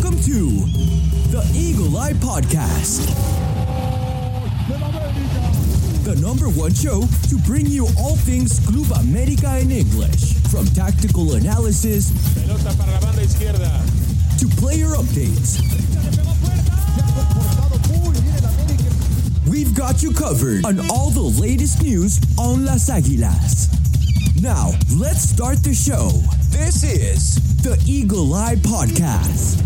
Welcome to the Eagle Eye Podcast, the number one show to bring you all things Club America in English, from tactical analysis Pelota para la banda izquierda. to player updates. We've got you covered on all the latest news on Las Águilas. Now, let's start the show. This is the Eagle Eye Podcast.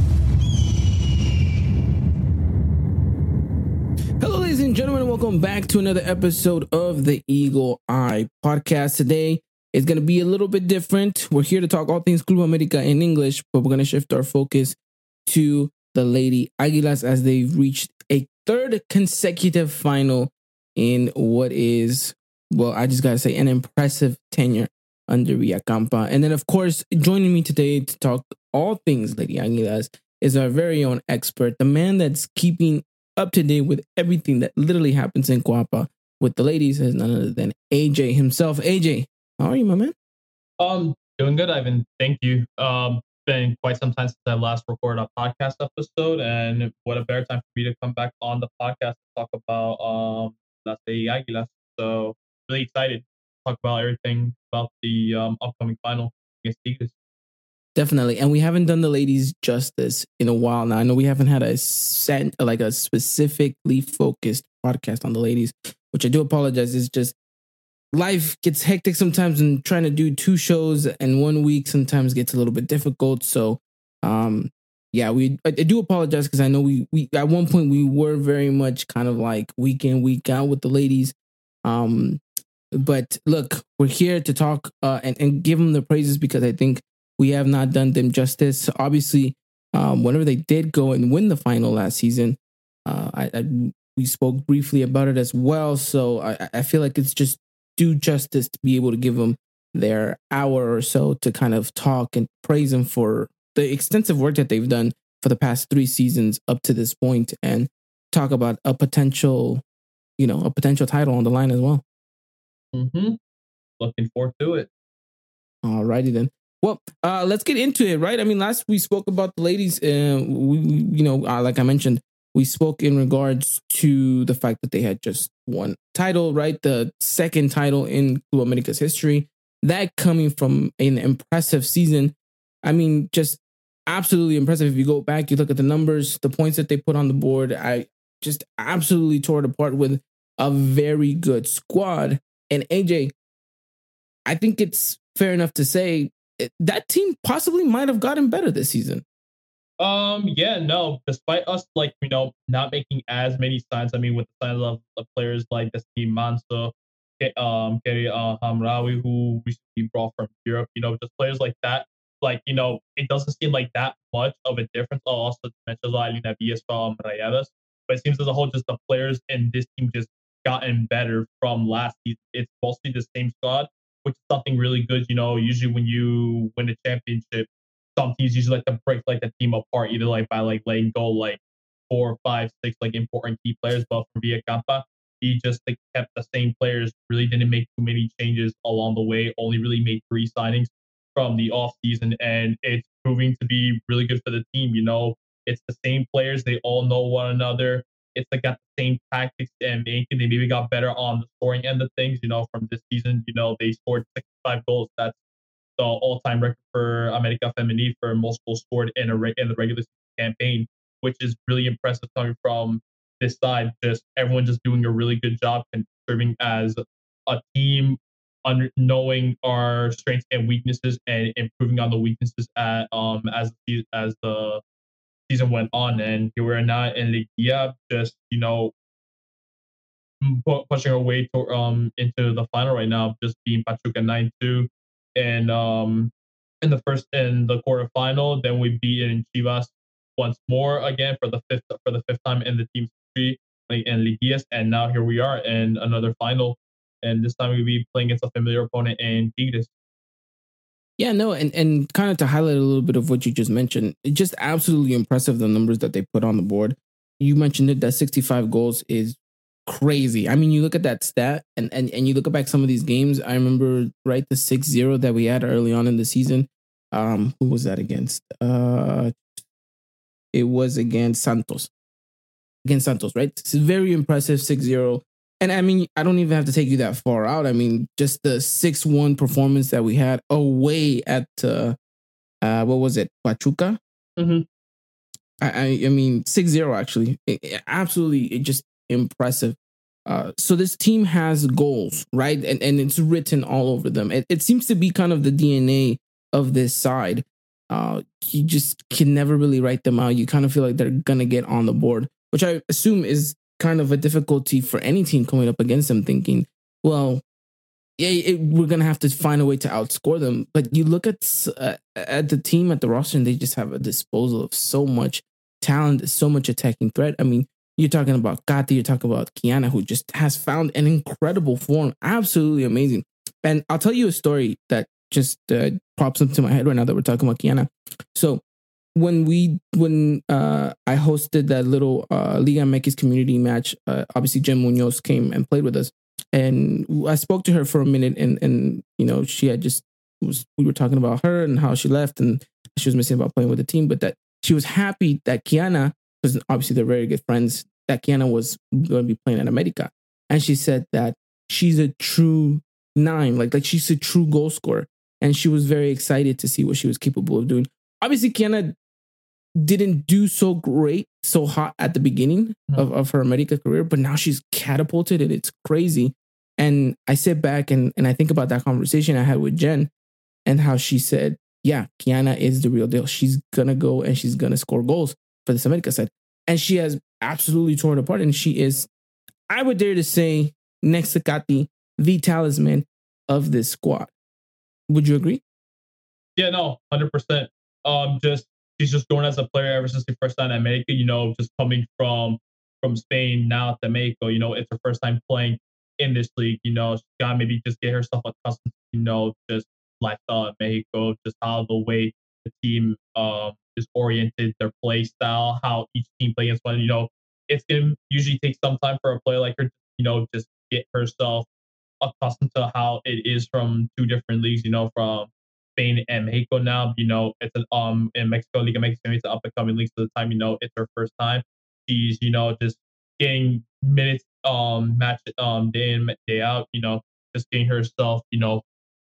Hello, ladies and gentlemen. Welcome back to another episode of the Eagle Eye Podcast. Today is going to be a little bit different. We're here to talk all things Club America in English, but we're going to shift our focus to the Lady Águilas as they've reached a third consecutive final in what is, well, I just got to say, an impressive tenure under Villacampa. And then, of course, joining me today to talk all things Lady Águilas is our very own expert, the man that's keeping up to date with everything that literally happens in Coapa with the ladies, is none other than AJ himself. AJ, how are you, my man? Doing good, Ivan. Thank you. Been quite some time since I last recorded a podcast episode, and what a better time for me to come back on the podcast to talk about Las Águilas. So really excited to talk about everything about the upcoming final against Tigres. Definitely. And we haven't done the ladies justice in a while now. I know we haven't had a specifically focused podcast on the ladies, which I do apologize. It's just life gets hectic sometimes, and trying to do two shows in 1 week sometimes gets a little bit difficult. So, I do apologize, because I know we at one point we were very much kind of like week in, week out with the ladies. But look, we're here to talk and give them the praises, because I think we have not done them justice. Obviously, whenever they did go and win the final last season, we spoke briefly about it as well. So I feel like it's just due justice to be able to give them their hour or so to kind of talk and praise them for the extensive work that they've done for the past 3 seasons up to this point, and talk about a potential title on the line as well. Looking forward to it. Alrighty then. Well, let's get into it, right? I mean, last we spoke about the ladies, like I mentioned, we spoke in regards to the fact that they had just won title, right? The second title in Club America's history. That coming from an impressive season. I mean, just absolutely impressive. If you go back, you look at the numbers, the points that they put on the board, I just absolutely tore it apart with a very good squad. And AJ, I think it's fair enough to say that team possibly might have gotten better this season. Despite us, not making as many signs. I mean, with the signs of players like this team, Manso, Keri Hamraoui, who recently brought from Europe, just players like that. It doesn't seem like that much of a difference. I'll also mention Alina Villas from Rayadas, but it seems as a whole, just the players in this team just gotten better from last season. It's mostly the same squad, which is something really good. Usually when you win a championship, some teams usually like to break the team apart, either by letting go 4, 5, 6 important key players. But for Villacampa, he just kept the same players, really didn't make too many changes along the way, only really made 3 signings from the off season, and it's proving to be really good for the team. It's the same players, they all know one another. It's got the same tactics, and they maybe got better on the scoring end of things. From this season, they scored 65 goals. That's the all-time record for America Femenil for most goals scored in the regular campaign, which is really impressive coming from this side. Just everyone just doing a really good job and serving as a team, knowing our strengths and weaknesses, and improving on the weaknesses as the season went on. And here we are now in Liguilla, just pushing our way into the final right now, just being Pachuca 9-2, and in the quarterfinal. Then we beat in Chivas once more again for the fifth time in the team's history in Liguillas, and now here we are in another final, and this time we'll be playing against a familiar opponent in Tigres. Yeah, no, and kind of to highlight a little bit of what you just mentioned, it's just absolutely impressive, the numbers that they put on the board. You mentioned it, that 65 goals is crazy. I mean, you look at that stat and you look back some of these games. I remember, right, the 6-0 that we had early on in the season. Who was that against? it was against Santos. Against Santos, right? It's very impressive 6-0. And I mean, I don't even have to take you that far out. I mean, just the 6-1 performance that we had away at, what was it? Pachuca? Mm-hmm. I mean, 6-0 actually. Absolutely just impressive. So this team has goals, right? And it's written all over them. It seems to be kind of the DNA of this side. You just can never really write them out. You kind of feel like they're going to get on the board, which I assume is kind of a difficulty for any team coming up against them, thinking, well, yeah, we're going to have to find a way to outscore them. But you look at the team, at the roster, and they just have a disposal of so much talent, so much attacking threat. I mean, you're talking about Katy, you're talking about Kiana, who just has found an incredible form. Absolutely amazing. And I'll tell you a story that just pops into my head right now that we're talking about Kiana. So when I hosted that little Liga MX community match, obviously Jen Munoz came and played with us. And I spoke to her for a minute, and you know, she had we were talking about her and how she left and she was missing about playing with the team, but that she was happy that Kiana, because obviously they're very good friends, that Kiana was going to be playing at America. And she said that she's a true 9, like she's a true goal scorer. And she was very excited to see what she was capable of doing. Obviously, Kiana didn't do so great, so hot at the beginning of her America career, but now she's catapulted and it's crazy. And I sit back and I think about that conversation I had with Jen and how she said, yeah, Kiana is the real deal. She's going to go and she's going to score goals for this America side. And she has absolutely torn apart. And she is, I would dare to say, next to Katy, the talisman of this squad. Would you agree? Yeah, no, 100%. She's just grown as a player ever since the first time at Mexico. You know, just coming from Spain now to Mexico. You know, it's her first time playing in this league. You know, she's got to maybe just get herself accustomed. You know, just lifestyle in Mexico, just how the way the team is oriented, their play style, how each team plays against one. You know, it's gonna usually take some time for a player like her. You know, just get herself accustomed to how it is from two different leagues, you know, from Spain and Mexico now. You know, it's an in Mexico, Liga Mexico, it's an up and coming league, so the time, you know, it's her first time. She's, you know, just getting minutes match day in, day out, you know, just getting herself, you know,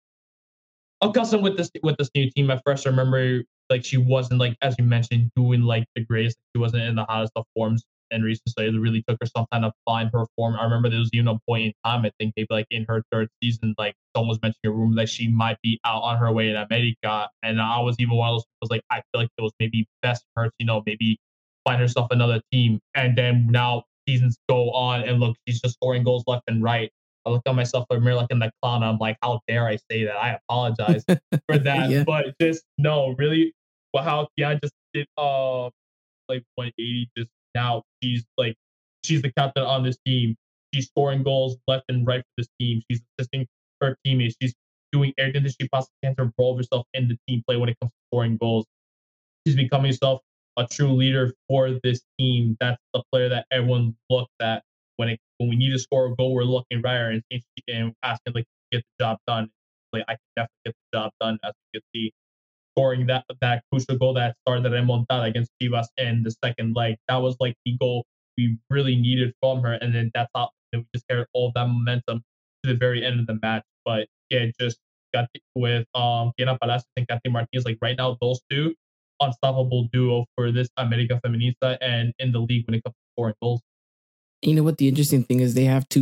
accustomed with this new team. At first I remember like she wasn't, like, as you mentioned, doing like the greatest. She wasn't in the hottest of forms and recently, so it really took her some time to find her form. I remember there was even a point in time, I think maybe like in her third season, like someone was mentioning a rumor that she might be out on her way in America. And I was even one of those people, like, I feel like it was maybe best for her to, you know, maybe find herself another team. And then now seasons go on and look, she's just scoring goals left and right. I look at myself in the mirror like in the clown. I'm like, how dare I say that? I apologize for that. Yeah. But just no, really, well, how Kiana just did like 180. Just now she's the captain on this team. She's scoring goals left and right for this team. She's assisting her teammates. She's doing everything that she possibly can to involve herself in the team play when it comes to scoring goals. She's becoming herself a true leader for this team. That's the player that everyone looks at when we need to score a goal. We're looking right at her and asking, like, get the job done. Like, I can definitely get the job done, as you can see. Scoring that crucial goal that started the remontada against Chivas in the second leg. That was like the goal we really needed from her. And then that's how we just carried all that momentum to the very end of the match. But yeah, just got with Kiana Palacios and Katy Martinez. Like right now, those two, unstoppable duo for this America Feminista and in the league when it comes to scoring goals. You know what the interesting thing is? They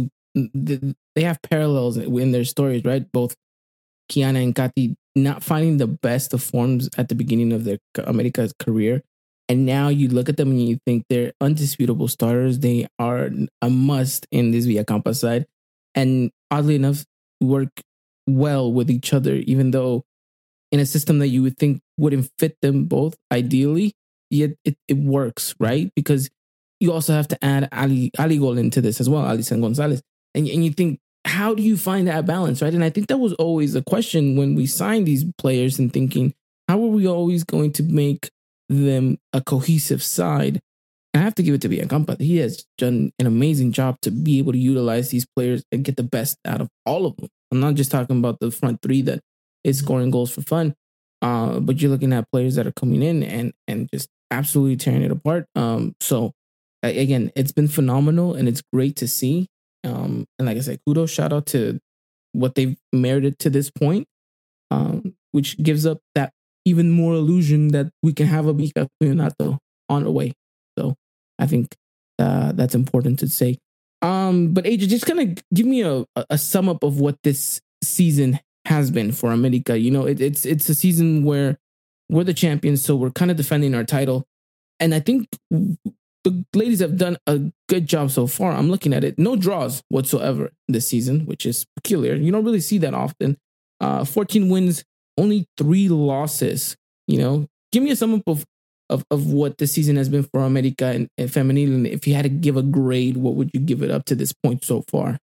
have parallels in their stories, right? Both Kiana and Katy not finding the best of forms at the beginning of their America's career. And now you look at them and you think they're undisputable starters. They are a must in this Villacampa side. And oddly enough, work well with each other, even though in a system that you would think wouldn't fit them both ideally, yet it works, right? Because you also have to add Ali Gol into this as well, Alison Gonzalez. And you think, how do you find that balance, right? And I think that was always a question when we signed these players and thinking, how are we always going to make them a cohesive side? I have to give it to Villacampa. He has done an amazing job to be able to utilize these players and get the best out of all of them. I'm not just talking about the front three that is scoring goals for fun, but you're looking at players that are coming in and just absolutely tearing it apart. So again, it's been phenomenal and it's great to see. And like I said, kudos, shout out to what they've merited to this point, which gives up that even more illusion that we can have a bicampeonato on the way. So I think that's important to say. But AJ, just kind of give me a sum up of what this season has been for America. You know, it's a season where we're the champions, so we're kind of defending our title. And I think the ladies have done a good job so far. I'm looking at it. No draws whatsoever this season, which is peculiar. You don't really see that often. 14 wins, only 3 losses. You know, give me a sum up of what the season has been for America and Femenil. And if you had to give a grade, what would you give it up to this point so far?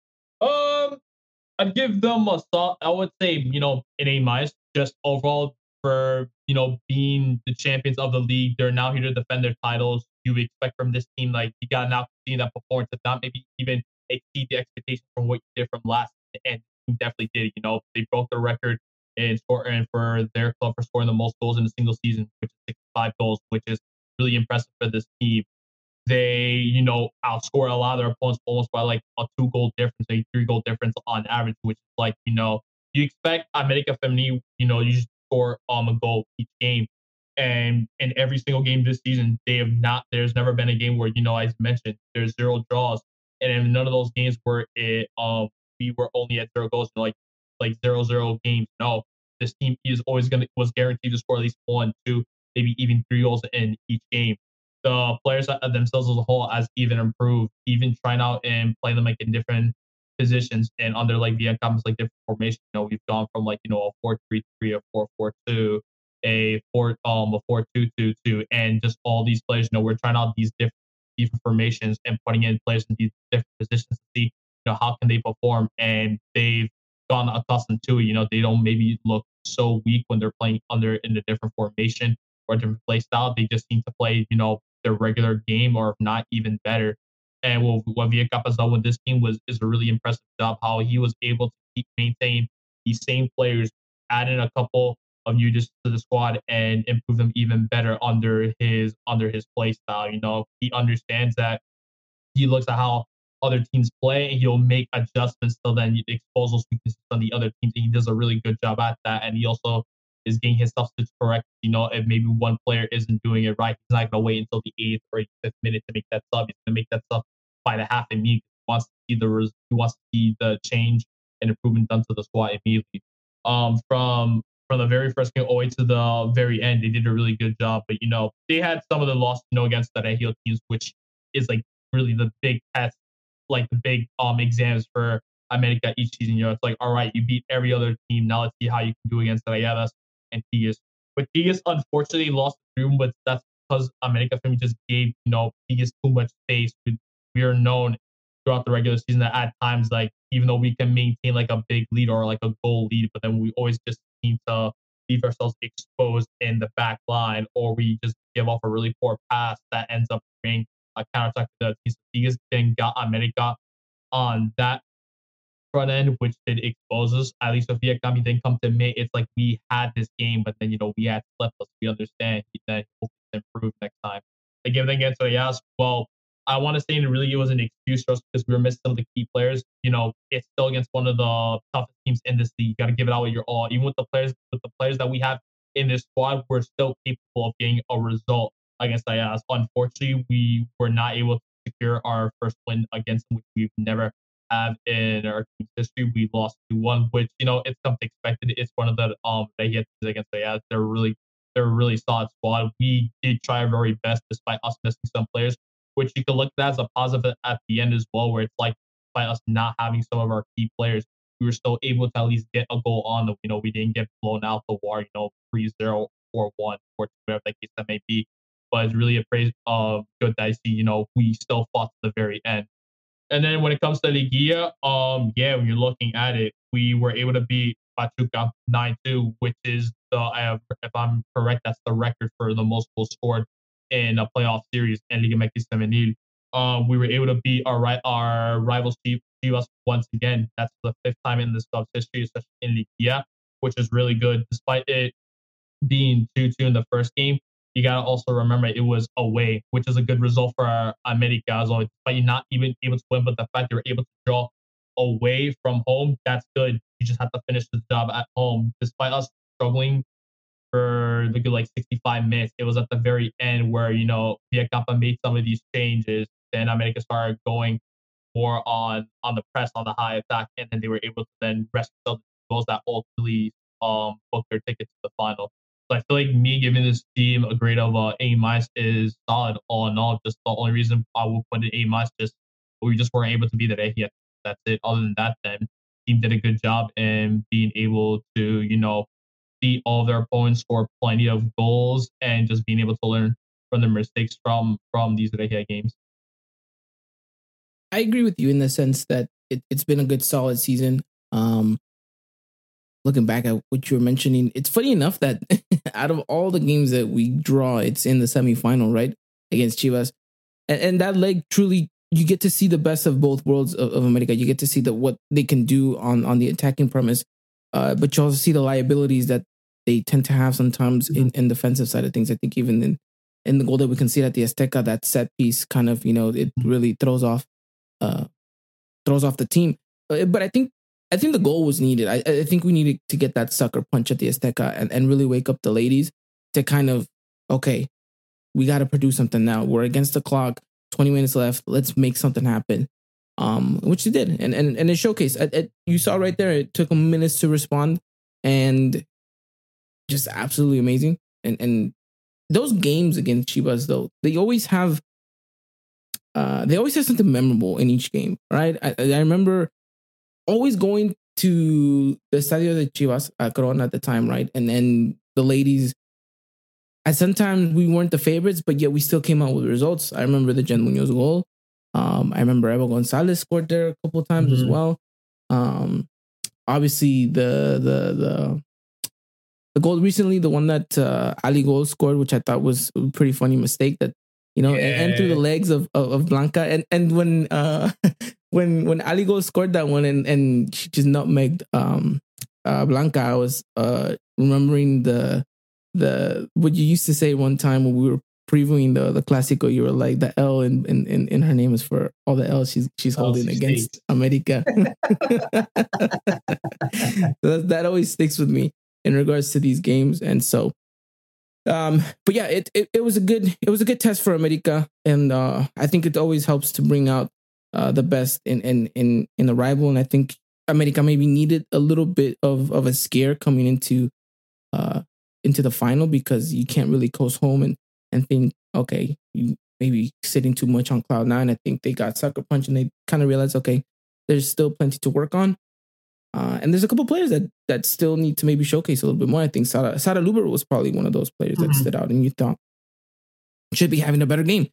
I'd give them a solid, I would say, you know, an A-, just overall for, you know, being the champions of the league. They're now here to defend their titles. You expect from this team, like, you got now seeing that performance, if not maybe even exceed the expectation from what you did from last season. And you definitely did. You know, they broke the record in scoring for their club for scoring the most goals in a single season, which is 65 goals, which is really impressive for this team. They, you know, outscore a lot of their opponents almost by like a 2-goal difference, a 3-goal difference on average, which is like, you know, you expect America Femenil, you know, you just score a goal each game. And in every single game this season, there's never been a game where, you know, as mentioned, there's 0 draws. And in none of those games where we were only at 0 goals, like 0-0 games. No, this team was guaranteed to score at least 1, 2, maybe even 3 goals in each game. The players themselves as a whole has even improved, even trying out and playing them like in different positions and under like the comes like different formation. You know, we've gone from like, you know, a 4-3-3, a 4-4-2, a 4-2-2, and just all these players. You know, we're trying out these different formations and putting in players in these different positions to see, you know, how can they perform. And they've gotten accustomed to it. You know, they don't maybe look so weak when they're playing in a different formation or a different play style. They just seem to play, you know, their regular game, or if not even better. And what Villacap has done with this team is a really impressive job. How he was able to maintain these same players, add in a couple of new additions to the squad, and improve them even better under his play style. You know, he understands that. He looks at how other teams play, and he'll make adjustments to then expose those weaknesses on the other teams. And he does a really good job at that. And he also is getting his substitutes correct. You know, if maybe one player isn't doing it right, he's not going to wait until the 8th or 85th minute to make that sub. He's going to make that sub by the half immediately. He wants to see the change and improvement done to the squad immediately. From the very first game all the way to the very end, they did a really good job. But, you know, they had some of the losses, you know, against the Regio teams, which is like really the big test, like the big exams for America each season. You know, it's like, all right, you beat every other team. Now let's see how you can do against Rayadas and Tigres. But Tigres unfortunately lost the room, but that's because America Femenil just gave, you know, Tigres too much space. We are known throughout the regular season that at times, like, even though we can maintain like a big lead or like a goal lead, but then we always just seem to leave ourselves exposed in the back line, or we just give off a really poor pass that ends up being a counterattack to the team. Tigres then got America on that front end, which did expose us. At least with Vietnam, he didn't come to admit it's like we had this game, but then, you know, we had slept us. We understand that hopefully improve next time. Again, against Reyes, well, I want to say it was an excuse for us because we were missing some of the key players. You know, it's still against one of the toughest teams in this league. You got to give it out with your all. Even with the players that we have in this squad, we're still capable of getting a result against Reyes. Unfortunately, we were not able to secure our first win against them, which we've never have in our team's history. We lost 2-1, which, you know, it's something expected. It's one of the Reyes against Reyes. They're a really solid squad. We did try our very best despite us missing some players, which you can look at as a positive at the end as well, where it's like, despite us not having some of our key players, we were still able to at least get a goal on them. You know, we didn't get blown out the war, you know, 3-0, 4-1, 4-2, whatever that case that may be. But it's really good that I see, you know, we still fought to the very end. And then when it comes to Liguilla, when you're looking at it, we were able to beat Pachuca 9-2, which is if I'm correct, that's the record for the most goals scored in a playoff series in Liga MX Femenil. We were able to beat our rivals Chivas once again. That's the 5th time in this club's history, especially in Liguilla, which is really good. Despite it being 2-2 in the first game, you gotta also remember it was away, which is a good result for America as well. Despite you not even able to win, but the fact you're able to draw away from home, that's good. You just have to finish the job at home. Despite us struggling for the good 65 minutes, it was at the very end where, Villacampa made some of these changes. Then America started going more on the press, on the high attack, and then they were able to then rest themselves goals that ultimately booked their ticket to the final. So I feel like me giving this team a grade of A- is solid all in all. Just the only reason I will put an A- just we just weren't able to be there yet. That's it. Other than that, then team did a good job in being able to beat all their opponents, score plenty of goals, and just being able to learn from their mistakes from these Regia games. I agree with you in the sense that it's been a good solid season. Looking back at what you were mentioning, it's funny enough that out of all the games that we draw, it's in the semifinal, right? Against Chivas. And that leg, truly, you get to see the best of both worlds of America. You get to see what they can do on the attacking premise. But you also see the liabilities that they tend to have sometimes in defensive side of things. I think even in the goal that we can see at the Azteca, that set piece kind of, it really throws off the team. But I think the goal was needed. I think we needed to get that sucker punch at the Azteca and really wake up the ladies to kind of, okay, we got to produce something now. We're against the clock, 20 minutes left. Let's make something happen. Which they did. And it showcased. You saw right there, it took them minutes to respond and just absolutely amazing. And those games against Chivas, though, they always have something memorable in each game, right? I remember always going to the Estadio de Chivas, Corona at the time, right? And then the ladies, sometimes we weren't the favorites, but yet we still came out with results. I remember the Jen Munoz goal. I remember Eva Gonzalez scored there a couple of times as well. Obviously, the goal recently, the one that Ali Gol scored, which I thought was a pretty funny mistake that, and through the legs of Blanca. And when when Ali Gol scored that one and she just nutmegged Blanca, I was remembering the what you used to say one time when we were previewing the Clásico. You were like, the L in her name is for all the L's she's holding against America. That always sticks with me in regards to these games. And so but yeah, it was a good test for America, and I think it always helps to bring out the best in the rival. And I think America maybe needed a little bit of a scare coming into the final, because you can't really coast home and think, okay, you maybe sitting too much on cloud nine. I think they got sucker punched and they kind of realized, okay, there's still plenty to work on. And there's a couple players that still need to maybe showcase a little bit more. I think Sara Luber was probably one of those players that stood out and you thought should be having a better game.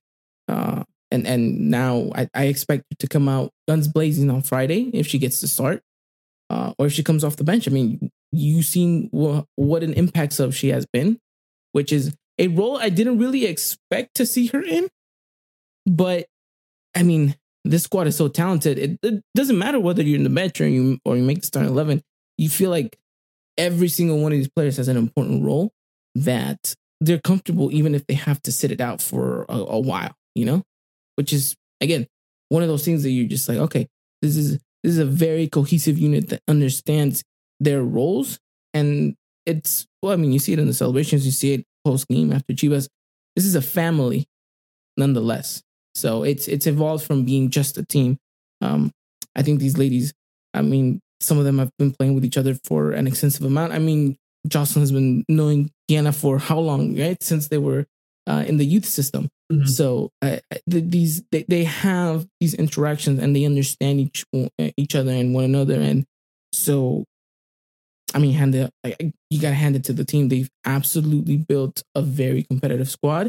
And now I expect her to come out guns blazing on Friday if she gets to start, or if she comes off the bench. I mean, you've seen what an impact sub she has been, which is a role I didn't really expect to see her in. But I mean, this squad is so talented. It doesn't matter whether you're in the bench or you make the starting 11. You feel like every single one of these players has an important role that they're comfortable, even if they have to sit it out for a while, which is, again, one of those things that you're just like, okay, this is a very cohesive unit that understands their roles. And it's, you see it in the celebrations, you see it post game after Chivas. This is a family nonetheless. So it's evolved from being just a team. I think these ladies, some of them have been playing with each other for an extensive amount. Jocelyn has been knowing Diana for how long, right? Since they were in the youth system. Mm-hmm. So they have these interactions and they understand each other and one another. And so, you got to hand it to the team. They've absolutely built a very competitive squad.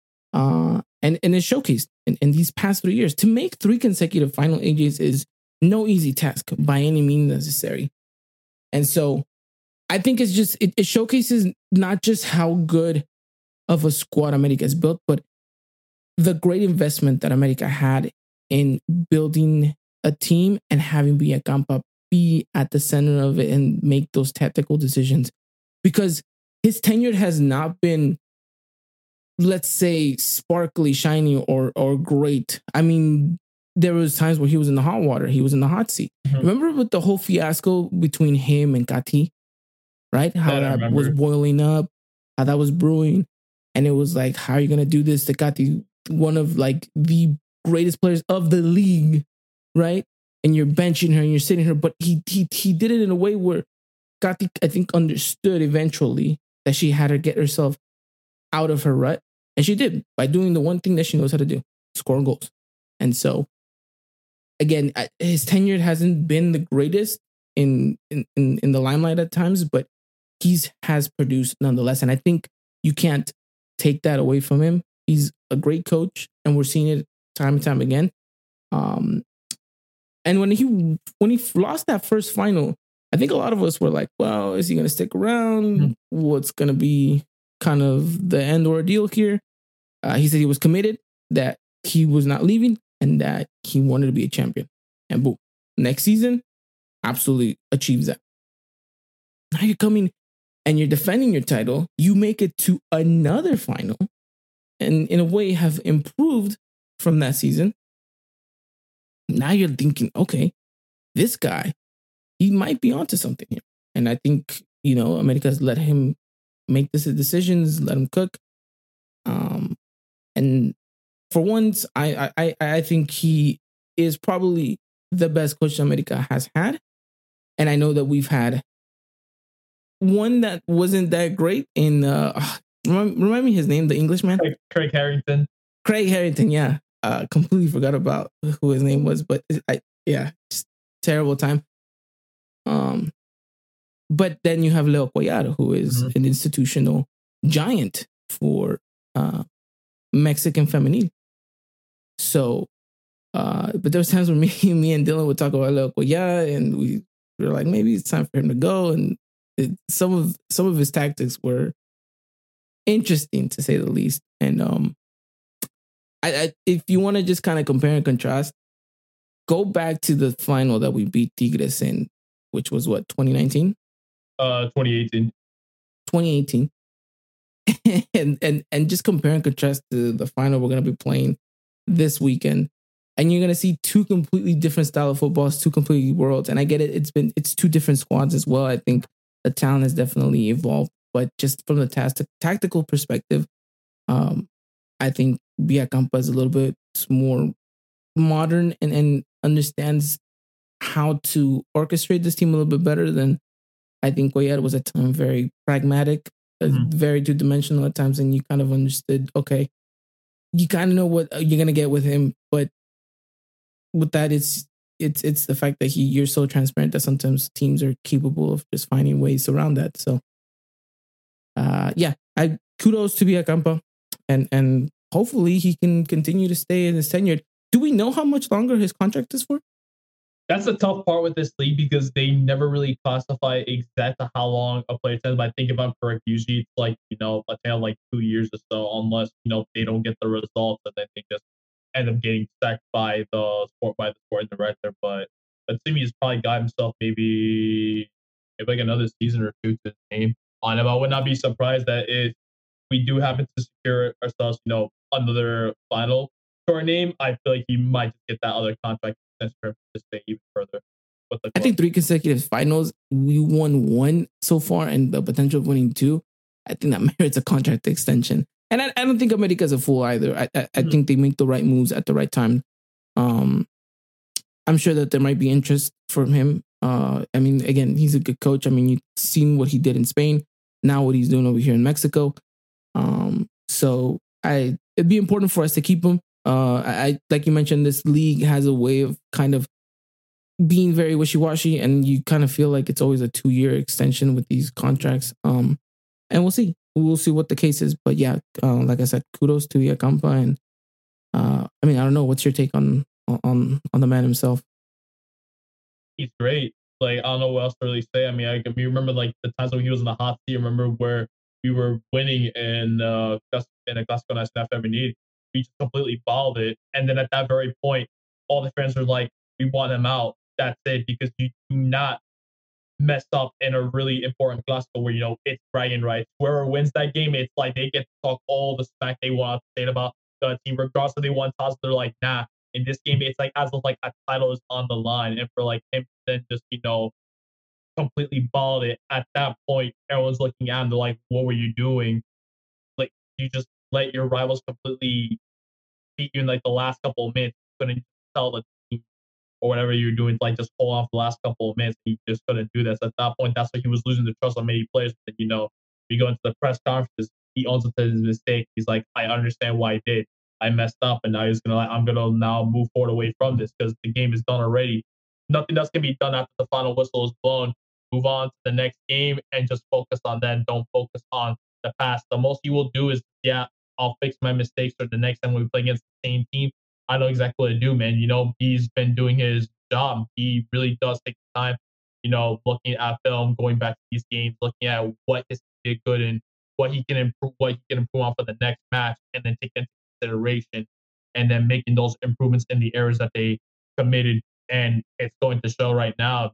And it's showcased in these past 3 years. To make 3 consecutive final AJs is no easy task by any means necessary. And so I think it's just, it showcases not just how good of a squad America has built, but the great investment that America had in building a team and having Villacampa be at the center of it and make those tactical decisions. Because his tenure has not been let's say, sparkly, shiny, or great. I mean, there was times where he was in the hot water. He was in the hot seat. Mhm. Remember with the whole fiasco between him and Kati, right? How that was boiling up, how that was brewing. And it was like, how are you going to do this to Kati, one of like the greatest players of the league, right? And you're benching her and you're sitting her. But he did it in a way where Kati, I think, understood eventually that she had to get herself out of her rut. And she did by doing the one thing that she knows how to do, score goals. And so, again, his tenure hasn't been the greatest in the limelight at times, but has produced nonetheless. And I think you can't take that away from him. He's a great coach, and we're seeing it time and time again. And when he lost that first final, I think a lot of us were like, well, is he going to stick around? Mm-hmm. What's going to be kind of the end ordeal here? He said he was committed, that he was not leaving, and that he wanted to be a champion. And boom, next season, absolutely achieves that. Now you're coming and you're defending your title. You make it to another final and in a way have improved from that season. Now you're thinking, okay, this guy, he might be onto something here. And I think, America's let him make these decisions, let him cook. And for once, I think he is probably the best coach America has had. And I know that we've had one that wasn't that great in, remind me his name, the Englishman? Craig Harrington. Craig Harrington, yeah. Completely forgot about who his name was, but just terrible time. But then you have Leo Cuellar, who is an institutional giant for Mexican femenil. So, but there was times when me and Dylan would talk about Leo Cuellar, and we were like, maybe it's time for him to go. And some of his tactics were interesting, to say the least. And if you want to just kind of compare and contrast, go back to the final that we beat Tigres in, which was what, 2019? 2018. 2018. and just compare and contrast to the final we're going to be playing this weekend. And you're going to see two completely different style of footballs, two completely worlds. And I get it. It's two different squads as well. I think the talent has definitely evolved, but just from the tactical perspective, I think Villacampa is a little bit more modern and understands how to orchestrate this team a little bit better than I think Cuellar was at times very pragmatic, very two-dimensional at times, and you kind of understood, okay, you kind of know what you're going to get with him, but with that, it's the fact that you're so transparent that sometimes teams are capable of just finding ways around that. So, kudos to Villacampa, and hopefully he can continue to stay in his tenure. Do we know how much longer his contract is for? That's the tough part with this league because they never really classify exactly how long a player says. But I think if I'm correct, usually it's like, a tale like 2 years or so, unless, they don't get the results and then they just end up getting sacked by the sporting director. But Simi has probably got himself maybe like another season or two to his name on him. I would not be surprised that if we do happen to secure ourselves, another final to our name, I feel like he might just get that other contract to stay even further. I think 3 consecutive finals. We won 1 so far, and the potential of winning 2. I think that merits a contract extension. And I don't think America's a fool either. I think they make the right moves at the right time. I'm sure that there might be interest from him. I mean, again, he's a good coach. I mean, you've seen what he did in Spain. Now what he's doing over here in Mexico. So it'd be important for us to keep him. I like you mentioned, this league has a way of kind of being very wishy-washy, and you kind of feel like it's always a 2-year extension with these contracts. And we'll see. We'll see what the case is. But yeah, like I said, kudos to Villacampa. And I don't know. What's your take on the man himself? He's great. Like, I don't know what else to really say. I mean, I remember like the times when he was in the hot seat. I remember where we were winning in a Clásico Nacional Femenil. We just completely balled it. And then at that very point, all the fans were like, we want him out. That's it. Because you do not messed up in a really important Clasico where, it's bragging rights. Whoever wins that game, it's like they get to talk all the smack they want to say about the team. Regardless if they won toss, they're like, nah. In this game, it's like as if like a title is on the line. And for like him to then just, completely balled it at that point, everyone's looking at him, they're like, what were you doing? Like, you just let your rivals completely beat you in like the last couple of minutes. You couldn't tell the team or whatever you're doing, like just hold on for the last couple of minutes. He just couldn't do this. At that point, that's why he was losing the trust of many players. But, we go into the press conferences, he owns up to his mistake. He's like, I understand why I did. I messed up, and now I'm gonna now move forward away from this because the game is done already. Nothing else can be done after the final whistle is blown. Move on to the next game and just focus on that. Don't focus on the past. The most you will do is, yeah, I'll fix my mistakes for the next time we play against the same team. I know exactly what to do, man. He's been doing his job. He really does take the time, looking at film, going back to these games, looking at what his team did good and what he can improve on for the next match, and then take into consideration, and then making those improvements in the errors that they committed. And it's going to show right now.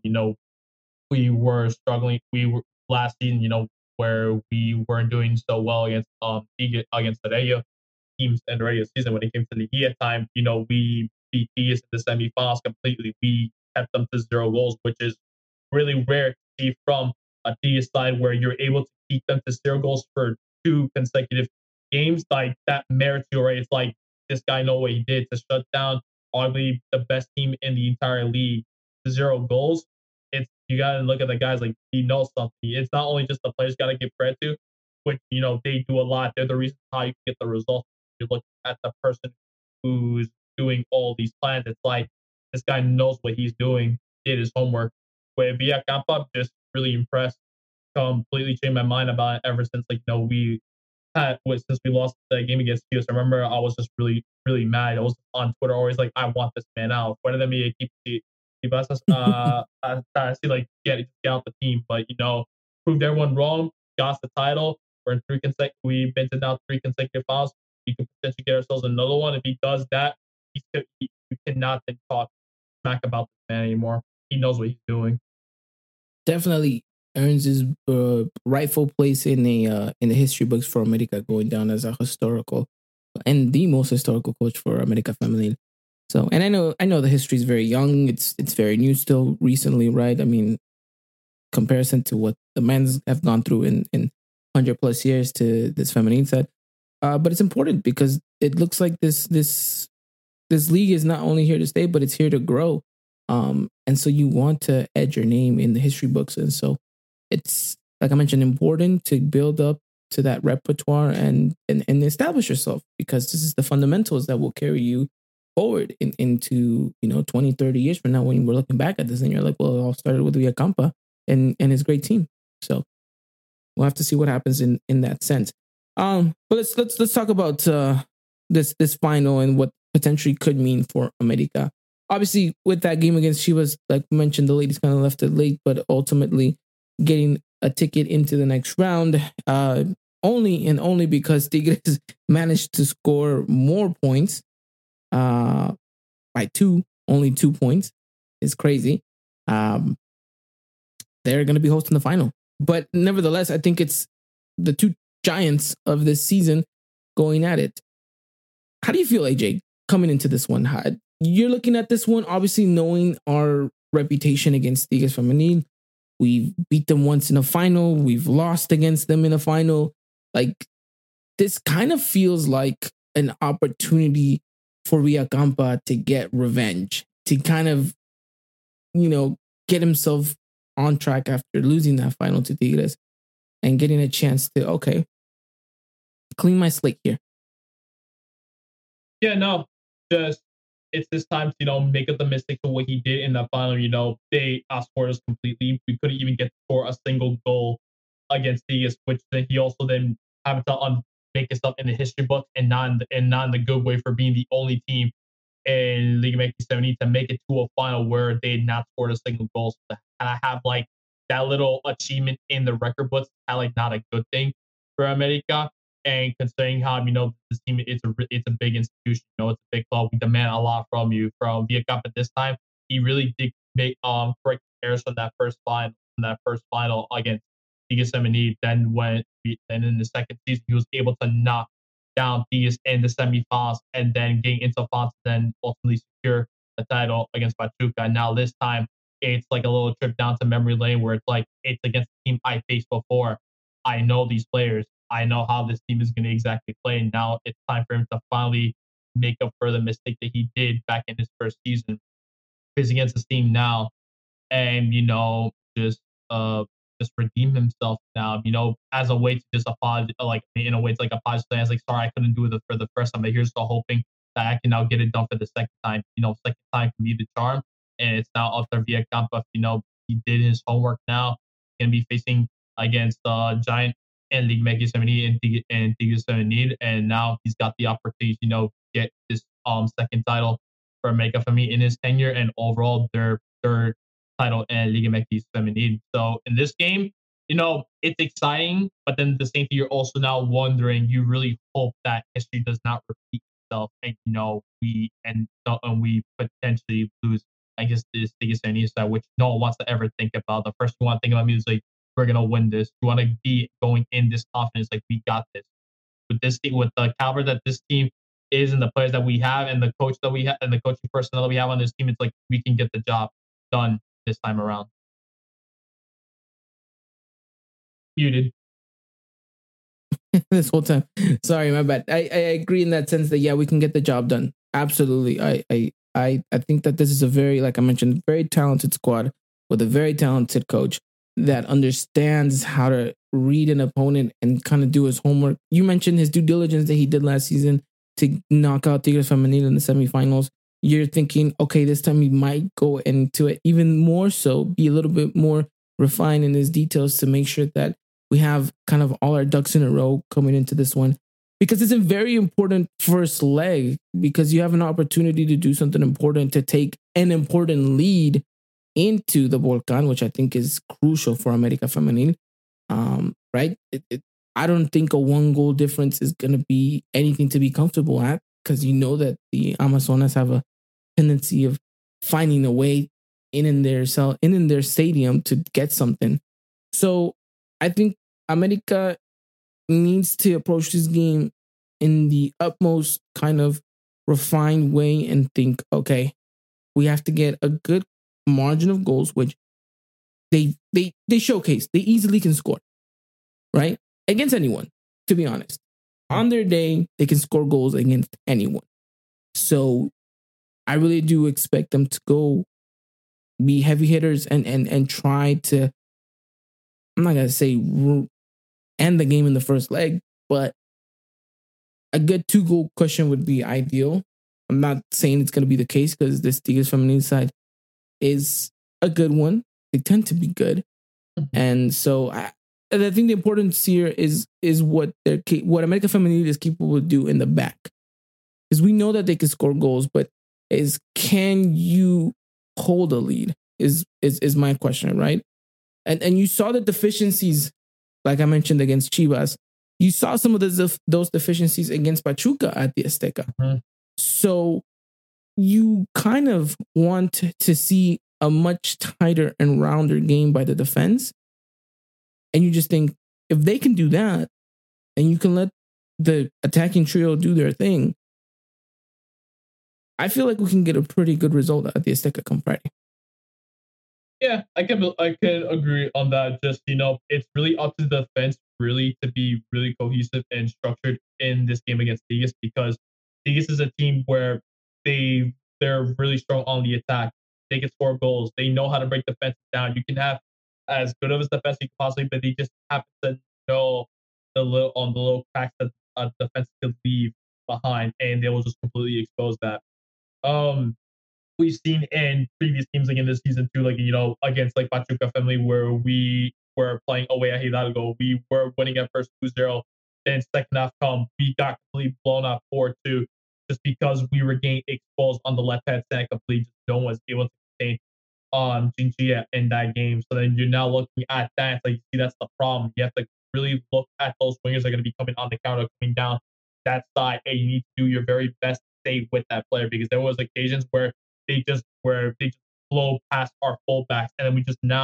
We were struggling. We were last season, where we weren't doing so well against the regular teams in the regular season. When it came to the year time, we beat Tigres in the semifinals completely. We kept them to 0 goals, which is really rare to see from a Tigres side where you're able to keep them to 0 goals for 2 consecutive games. Like, that merits you, right? It's like, this guy know what he did to shut down arguably the best team in the entire league to 0 goals. You got to look at the guys like he knows something. It's not only just the players got to give credit to, which, they do a lot. They're the reason how you get the results. You look at the person who's doing all these plans. It's like, this guy knows what he's doing, did his homework. With Villacampa, just really impressed. Completely changed my mind about it ever since, since we lost the game against Tigres. I remember I was just really, really mad. I was on Twitter always like, I want this man out. Fuera de mi equipo, si vas así, like, get out the team. But, proved everyone wrong, got us the title. We've been to now 3 consecutive finals. We could potentially get ourselves another one. If he does that, you cannot then talk smack about this man anymore. He knows what he's doing. Definitely earns his rightful place in the history books for America, going down as a historical and the most historical coach for America Femenil. So, and I know the history is very young. It's very new still recently, right? I mean, comparison to what the men's have gone through in 100 plus years to this feminine side. But it's important because it looks like this league is not only here to stay, but it's here to grow. And so you want to edge your name in the history books. And so it's, like I mentioned, important to build up to that repertoire and establish yourself, because this is the fundamentals that will carry you forward into 20, 30 years from now, when we're looking back at this and you're like, well, it all started with Villacampa and his great team. So we'll have to see what happens in that sense. But let's talk about this final and what potentially could mean for America. Obviously, with that game against Chivas, like mentioned, the ladies kind of left it late, but ultimately getting a ticket into the next round, only because Tigres managed to score more points by 2, only 2 points. Is crazy. They're going to be hosting the final. But nevertheless, I think it's the 2 giants of this season going at it. How do you feel, AJ, coming into this one? You're looking at this one, obviously knowing our reputation against Tigres Femenil. We've beat them once in a final. We've lost against them in a final. Like, this kind of feels like an opportunity for Villacampa to get revenge, to kind of, get himself on track after losing that final to Tigres and getting a chance to, okay, clean my slate here. Yeah, no, just it's this time to, make up the mistakes of what he did in the final. They outscored us completely. We couldn't even get to score a single goal against Tigres, which then he also then having to make himself in the history book and not in the good way for being the only team in Liga MX 70 to make it to a final where they had not scored a single goal. So to have like that little achievement in the record books, like not a good thing for America. And considering how, this team, it's a big institution, it's a big club. We demand a lot from you. From Villacampa this time, he really did make correct errors from that first final. in that first final against Tigres Femenil. Then in the second season, he was able to knock down Tigres in the semifinals and then getting into finals, then ultimately secure the title against Pachuca. Now this time, it's like a little trip down to memory lane where it's like it's against the team I faced before. I know these players. I know how this team is going to exactly play. Now it's time for him to finally make up for the mistake that he did back in his first season. He's against this team now, and just redeem himself now. As a way to just apologize, like in a way to like apologize. Like, sorry, I couldn't do it for the first time, but here's the hoping that I can now get it done for the second time. Second time can be the charm, and it's now up to Villacampa. He did his homework now. He's gonna be facing against Giant and Liga MX Femenil and Tigres Femenil, and now he's got the opportunity, get this second title for América Femenil in his tenure, and overall their third title in Liga MX Femenil. So in this game, it's exciting, but then at the same thing, you're also now wondering. You really hope that history does not repeat itself, and we potentially lose. I guess this Liga Femenil side, which no one wants to ever think about. The first thing you want to think about is like, we're gonna win this. You want to be going in this confidence, like we got this. With this team, with the caliber that this team is, and the players that we have, and the coach that we have, and the coaching personnel that we have on this team, it's like we can get the job done this time around. Muted. This whole time. Sorry, my bad. I agree in that sense that yeah, we can get the job done. Absolutely. I think that this is a very, like I mentioned, very talented squad with a very talented coach that understands how to read an opponent and kind of do his homework. You mentioned his due diligence that he did last season to knock out Tigres Femenil in the semifinals. You're thinking, okay, this time he might go into it even more so, be a little bit more refined in his details to make sure that we have kind of all our ducks in a row coming into this one. Because it's a very important first leg, because you have an opportunity to do something important, to take an important lead into the Volcan, which I think is crucial for América Femenil. Right? I don't think a 1-goal difference is going to be anything to be comfortable at, because you know that the Amazonas have a tendency of finding a way in their stadium to get something. So I think América needs to approach this game in the utmost kind of refined way and think, okay, we have to get a good margin of goals, which they showcase. They easily can score, right? Against anyone, to be honest. On their day, they can score goals against anyone. So I really do expect them to go be heavy hitters and try to, I'm not going to say end the game in the first leg, but a good 2-goal cushion would be ideal. I'm not saying it's going to be the case, because this Tigres Femenil side is a good one. They tend to be good. And so I think the importance here is what América Femenil is capable to do in the back. Because we know that they can score goals, but can you hold a lead is my question, right? And you saw the deficiencies, like I mentioned, against Chivas. You saw some of those deficiencies against Pachuca at the Azteca. Mm-hmm. So you kind of want to see a much tighter and rounder game by the defense. And you just think, if they can do that, and you can let the attacking trio do their thing, I feel like we can get a pretty good result at the Azteca come Friday. Yeah, I can agree on that. Just, it's really up to the defense really to be really cohesive and structured in this game against Tigres, because Tigres is a team where they're really strong on the attack. They can score goals. They know how to break defense down. You can have as good of a defense you can possibly, but they just happen to know the little cracks that a defense could leave behind, and they will just completely expose that. We've seen in previous games again this season too, like against like Pachuca Femenil, where we were playing away at Hidalgo, we were winning at first 2-0. Then second half we got completely blown up 4-2, just because we were getting exposed on the left hand side completely. No one was able to contain Jinjia in that game. So then you're now looking at that. It's like, you see, that's the problem. You have to really look at those wingers that are going to be coming on the counter, coming down that side, and you need to do your very best to stay with that player, because there was occasions where they just blow past our fullbacks, and then we just now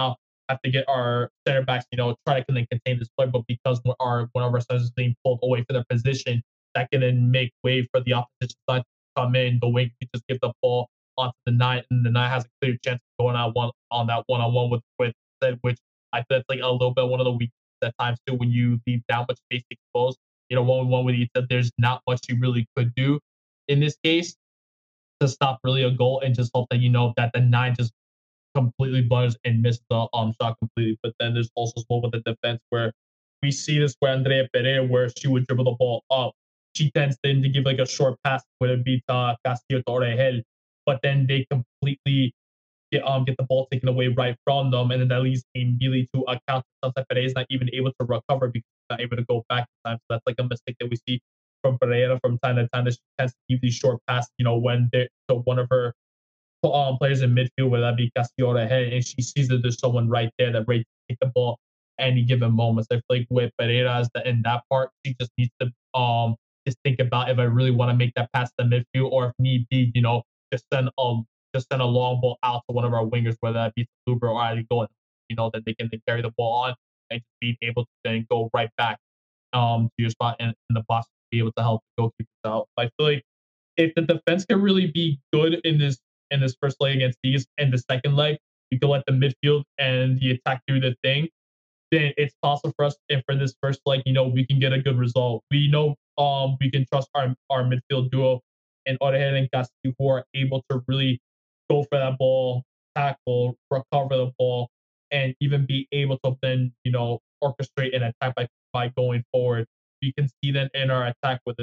have to get our center backs, try to contain this play, but because one of our centers is being pulled away from their position, that can then make way for the opposition side to come in. The wing can just give the ball onto the 9, and the 9 has a clear chance of going on that one-on-one with Zed, which I feel it's like a little bit one of the weaknesses at times too when you leave that much space exposed. One-on-one with Zed, there's not much you really could do in this case to stop really a goal and just hope that that the 9 just completely blunders and misses the shot completely. But then there's also as well with the defense where we see this where Andrea Pereira, where she would dribble the ball up. She tends then to give like a short pass, whether it be to Castillo to Orejel, but then they completely get the ball taken away right from them, and then that leads immediately to a counter. Sometimes Pereira is not even able to recover because he's not able to go back in time. So that's like a mistake that we see from Pereira from time to time. That she tends to give these short passes, when they're to one of her players in midfield, whether that be Castillo or Ahead, and she sees that there's someone right there that ready to take the ball any given moment. So I feel like with Pereira in that part, she just needs to just think about if I really want to make that pass to midfield, or if need be, just send a long ball out to one of our wingers, whether that be Uber or Arigo, that they can carry the ball on and just be able to then go right back to your spot in the box to be able to help the goalkeepers out. I feel like if the defense can really be good in this first leg against these, and the second leg, you can let the midfield and the attack do the thing, then it's possible for us. And for this first leg, we can get a good result. We know we can trust our midfield duo and Orejel and Castillo, who are able to really go for that ball, tackle, recover the ball, and even be able to then, orchestrate an attack by going forward. We can see then in our attack with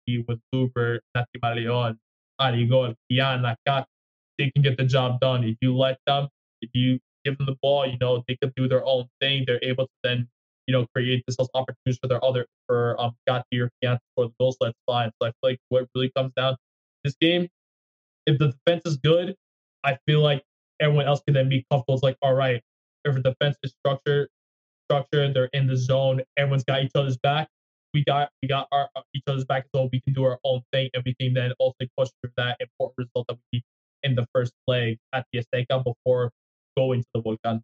Luber, Nati Maleon, Arigol, Kiana, Kat, they can get the job done. If you let them, if you give them the ball, they can do their own thing. They're able to then, create these opportunities for Gatti or Kiana for the goals. That's fine. So I feel like what really comes down to this game, if the defense is good, I feel like everyone else can then be comfortable. It's like, all right, if the defense is structured, they're in the zone, everyone's got each other's back. We got our each other's back, so we can do our own thing, and we can then also push through that important result that we need in the first leg at the Azteca before going to the Volcan.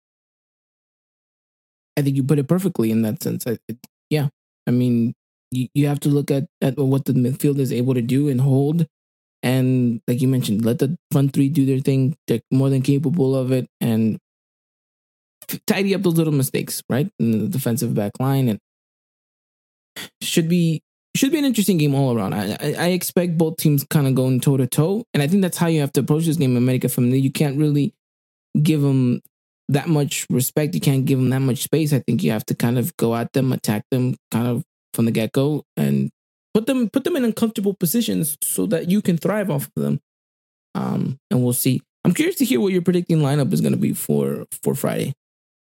I think you put it perfectly in that sense. I mean, you have to look at what the midfield is able to do and hold. And like you mentioned, let the front three do their thing. They're more than capable of it. And tidy up those little mistakes, right? In the defensive back line. And should be an interesting game all around. I expect both teams kind of going toe to toe. And I think that's how you have to approach this game, America. From there, you can't really give them that much respect. You can't give them that much space. I think you have to kind of go at them, attack them kind of from the get-go, and put them in uncomfortable positions so that you can thrive off of them. And we'll see. I'm curious to hear what your predicting lineup is going to be for Friday.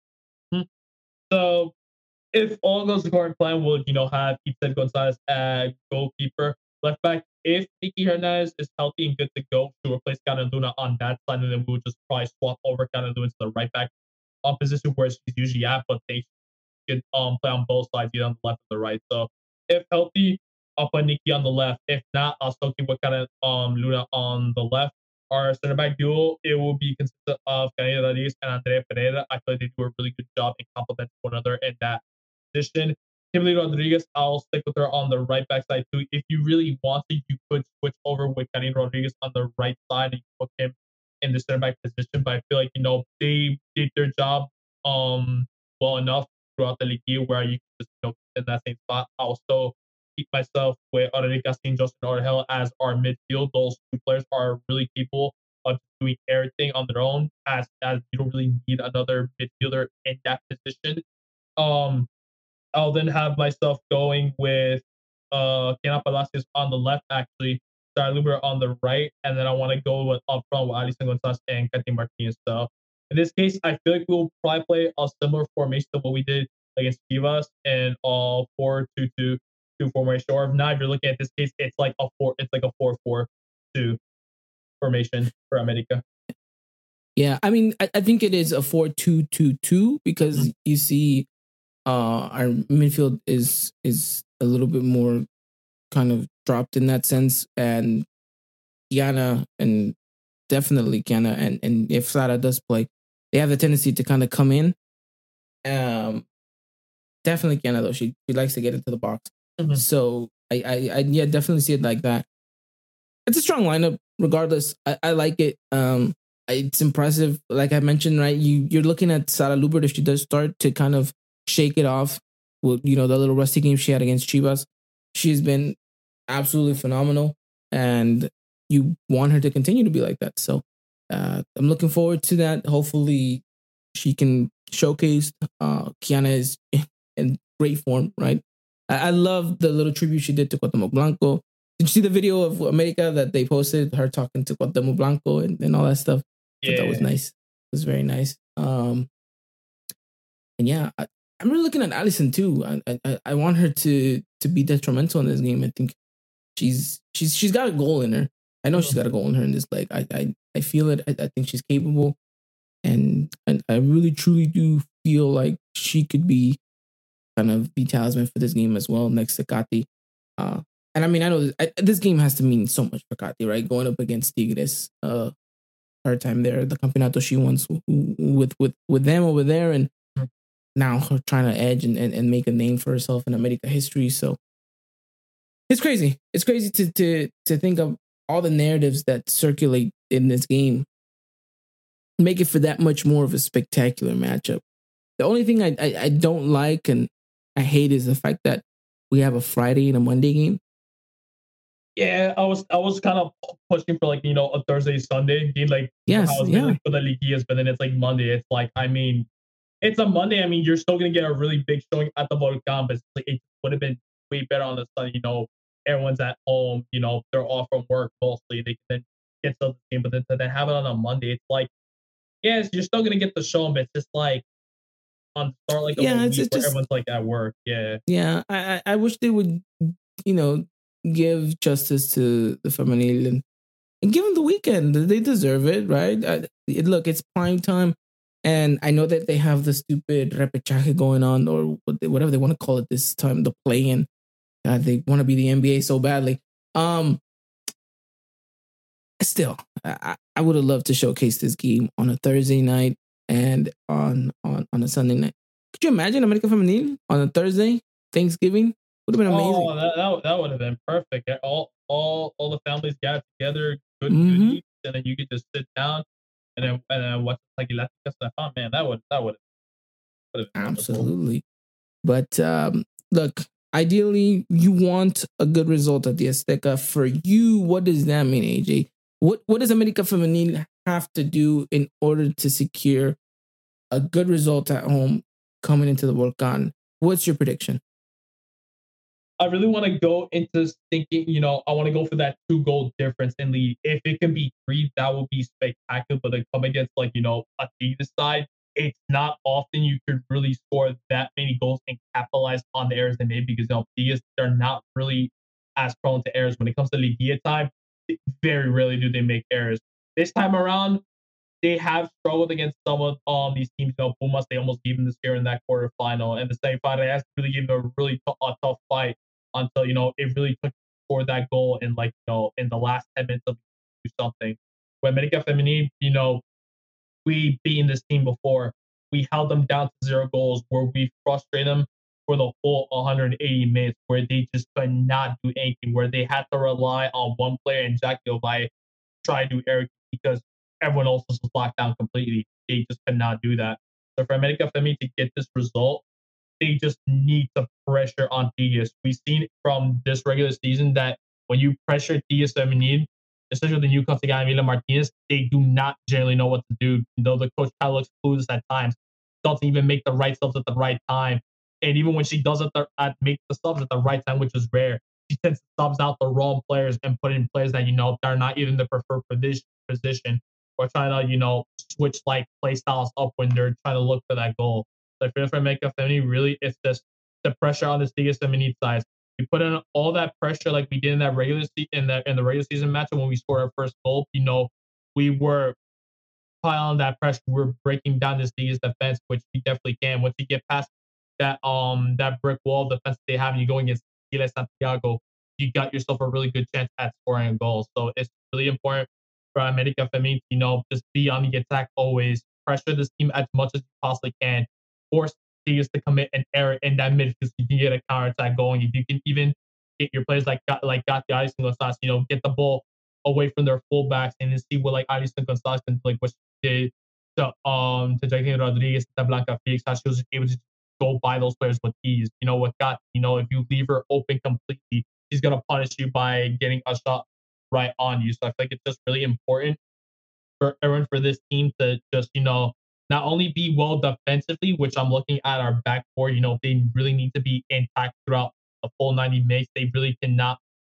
So if all goes according to plan, we'll have Itzed Gonzalez as goalkeeper. Left back, if Nicky Hernandez is healthy and good to go to replace Karen Luna on that side, and then we'll just probably swap over Karen Luna to the right back position where she's usually at, but they can play on both sides, either on the left or the right. So if healthy, I'll put Nicky on the left. If not, I'll still keep with Karen Luna on the left. Our center back duo, it will be consistent of Canela Rodriguez and Andrea Pereira. I feel like they do a really good job in complementing one another in that position. Kimberly Rodriguez, I'll stick with her on the right back side too. If you really want to, you could switch over with Karine Rodriguez on the right side and put him in the center back position. But I feel like, they did their job well enough throughout the league where you can just in that same spot. I'll still keep myself with Aureli Castillo and Justin Orejel as our midfield. Those two players are really capable of doing everything on their own, as you don't really need another midfielder in that position. I'll then have myself going with Kiana Palacios on the left, actually, Sarah Luber on the right, and then I want to go up front with Alison Gonzalez and Katy Martinez. So in this case, I feel like we'll probably play a similar formation to what we did against Chivas and 4-2-2 formation. Or if not, if you're looking at this case, it's like a 4-4-2 formation for America. Yeah, I mean, I think it is a 4-2-2-2 because you see our midfield is a little bit more kind of dropped in that sense, and Kiana and if Sara does play, they have the tendency to kind of come in. Definitely Kiana though. She likes to get into the box. Mhm. So I yeah, definitely see it like that. It's a strong lineup, regardless. I like it. It's impressive. Like I mentioned, right? You're looking at Sara Lubert if she does start to kind of shake it off with the little rusty game she had against Chivas. She's been absolutely phenomenal, and you want her to continue to be like that. So I'm looking forward to that. Hopefully, she can showcase. Kiana is in great form, right? I love the little tribute she did to Cuauhtemoc Blanco. Did you see the video of America that they posted, her talking to Cuauhtemoc Blanco and all that stuff? I thought that was nice. It was very nice. And yeah, I'm really looking at Allison too. I want her to be detrimental in this game. I think she's got a goal in her. I know she's got a goal in her in this leg. I feel it. I think she's capable, and I really truly do feel like she could be kind of the talisman for this game as well, next to Kati. And I mean, I know this game has to mean so much for Kati, right? Going up against Tigres, her time there, the campeonato she won with them over there, and now her trying to edge and make a name for herself in America history. So it's crazy. It's crazy to think of all the narratives that circulate in this game, make it for that much more of a spectacular matchup. The only thing I don't like and I hate is the fact that we have a Friday and a Monday game. Yeah, I was kind of pushing for like a Thursday Sunday game, like yes, how it's been like for the Liguillas, but then it's like Monday. It's like, I mean, it's a Monday. I mean, you're still gonna get a really big showing at the Volcan, but it's like it would have been way better on the Sunday. Everyone's at home. They're off from work mostly. They can then get to the game, but then to then have it on a Monday, it's like, yes, you're still gonna get the show, but it's just like on start like a week where everyone's like at work. Yeah. I wish they would, give justice to the femenil and give them the weekend. They deserve it, right? Look, it's prime time, and I know that they have the stupid repechaje going on, or whatever they want to call it this time, the play-in. They want to be the NBA so badly. Still, I would have loved to showcase this game on a Thursday night and on a Sunday night. Could you imagine America Femenil on a Thursday, Thanksgiving? Would have been amazing. Oh, that would have been perfect. All the families got together, good eats, and then you could just sit down and then watch like Latin stuff. Oh man, that would have absolutely. But look, ideally, you want a good result at the Azteca. For you, what does that mean, AJ? What does America Femenil have to do in order to secure a good result at home coming into the Volcan? What's your prediction? I really want to go into thinking, I want to go for that 2-goal difference in lead. If it can be 3, that would be spectacular. But to come against a Tigres side, it's not often you could really score that many goals and capitalize on the errors they made because Tigres, they're not really as prone to errors. When it comes to Liguilla time, very rarely do they make errors. This time around, they have struggled against some of these teams. Pumas, they almost gave them the scare in that quarterfinal. And the semifinal, they actually really gave them a really tough fight until, it really took for that goal in in the last 10 minutes of something. When America Femenil, we beaten this team before. We held them down to 0 goals, where we frustrated them for the whole 180 minutes, where they just could not do anything, where they had to rely on one player and Jackie Ovalle try to do Eric because everyone else was locked down completely. They just could not do that. So for America Femenil to get this result, they just need to pressure on Tigres. We've seen from this regular season that when you pressure Tigres Femenil, especially the new coach, Mila Martinez, they do not generally know what to do. The coach kind of looks clueless at times, doesn't even make the right subs at the right time. And even when she does make the subs at the right time, which is rare, she tends to subs out the wrong players and put in players that, they're not even the preferred position, or trying to, switch play styles up when they're trying to look for that goal. So for America Femenil, really, it's just the pressure on the Tigres Femenil side. We put in all that pressure like we did in that in the regular season match when we scored our first goal. We were piling that pressure. We're breaking down this Tigres defense, which we definitely can. Once you get past that brick wall of defense they have, and you go against Chile Santiago, you got yourself a really good chance at scoring a goal. So it's really important for America Femenil, just be on the attack always, pressure this team as much as you possibly can. Force Tigres to commit an error in that midfield so you can get a counterattack going. If you can even get your players like got the Alisson Gonzalez, get the ball away from their fullbacks and then see what like Alisson Gonzalez can like what she did to Jacqueline Rodriguez, to Blanca Felix, how she was able to go by those players with ease. With Gat, if you leave her open completely, she's gonna punish you by getting a shot right on you. So I feel like it's just really important for everyone for this team to just, not only be well defensively, which I'm looking at our back four, they really need to be intact throughout the full 90 minutes. They really cannot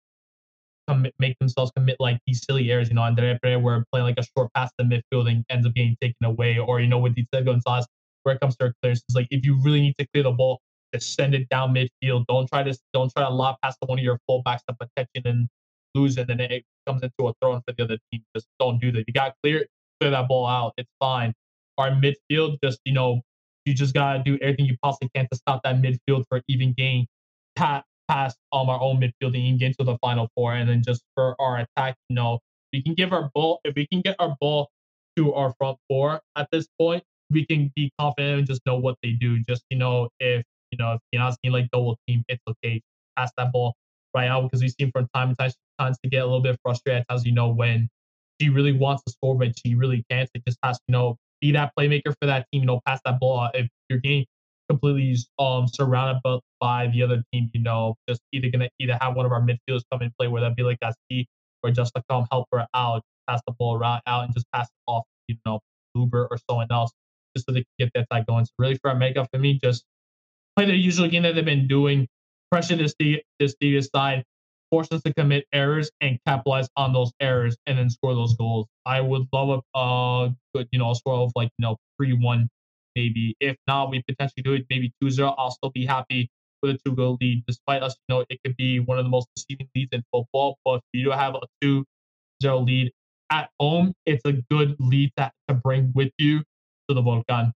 make themselves commit like these silly errors, Andrea Pereira playing like a short pass to midfield and ends up getting taken away, or with Diego Gonzalez, where it comes to clearances, like if you really need to clear the ball, just send it down midfield. Don't try to lob past one of your fullbacks to protection and lose, and then it comes into a throw in for the other team. Just don't do that. You got to clear that ball out. It's fine. Our midfield, just you just gotta do everything you possibly can to stop that midfield for even gain past our own midfield and get to the final four. And then just for our attack, we can give our ball, if we can get our ball to our front four at this point, we can be confident and just know what they do. Just if Gianni like double team, it's okay. Pass that ball right out, because we've seen from time to time to get a little bit frustrated at times, when she really wants to score but she really can't. It just has to be that playmaker for that team, pass that ball out. If you're getting completely surrounded by the other team, just either have one of our midfielders come and play, whether that be like Gaspi or just to come help her out, pass the ball around out and just pass it off, Uber or someone else, just so they can get that attack going. So really for America, for me, just play the usual game that they've been doing, pressure this Tigres side, force us to commit errors and capitalize on those errors and then score those goals. I would love a good, score of 3-1 maybe. If not, we potentially do it maybe 2-0. I'll still be happy with a 2-goal lead, despite us, it could be one of the most deceiving leads in football. But if you have a 2-0 lead at home, it's a good lead to bring with you to the Volcan.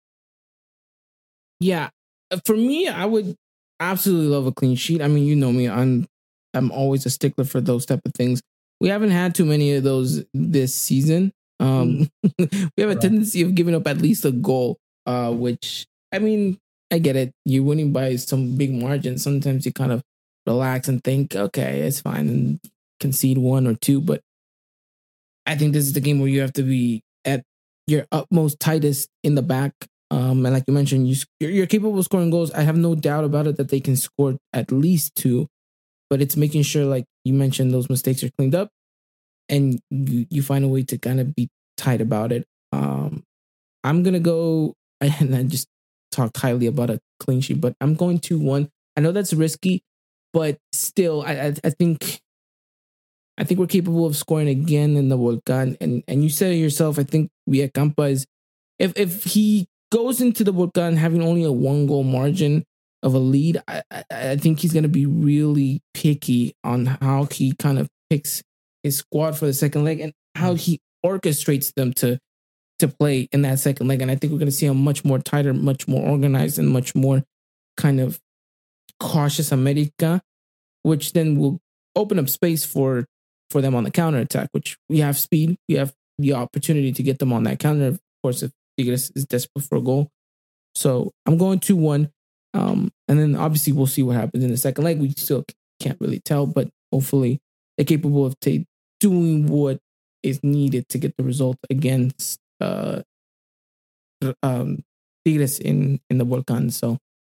Yeah, for me, I would absolutely love a clean sheet. I mean, you know me, I'm always a stickler for those type of things. We haven't had too many of those this season. We have a tendency of giving up at least a goal, which, I mean, I get it. You're winning by some big margin. Sometimes you kind of relax and think, okay, it's fine, and concede 1 or 2. But I think this is the game where you have to be at your utmost tightest in the back. And like you mentioned, you're capable of scoring goals. I have no doubt about it that they can score at least 2. But it's making sure, like you mentioned, those mistakes are cleaned up and you find a way to kind of be tight about it. I'm going to go, and I just talked highly about a clean sheet, but I'm going 2-1. I know that's risky, but still, I think we're capable of scoring again in the Volcan. And you said it yourself, I think Villacampa is, if he goes into the Volcan having only a 1-goal margin of a lead, I think he's going to be really picky on how he kind of picks his squad for the second leg and how he orchestrates them to play in that second leg. And I think we're going to see a much more tighter, much more organized, and much more kind of cautious America, which then will open up space for them on the counterattack, which we have speed. We have the opportunity to get them on that counter. Of course, if Tigres is desperate for a goal. So I'm going 2-1. And then obviously we'll see what happens in the second leg. We still can't really tell, but hopefully they're capable of doing what is needed to get the result against Tigres in the Volcan. So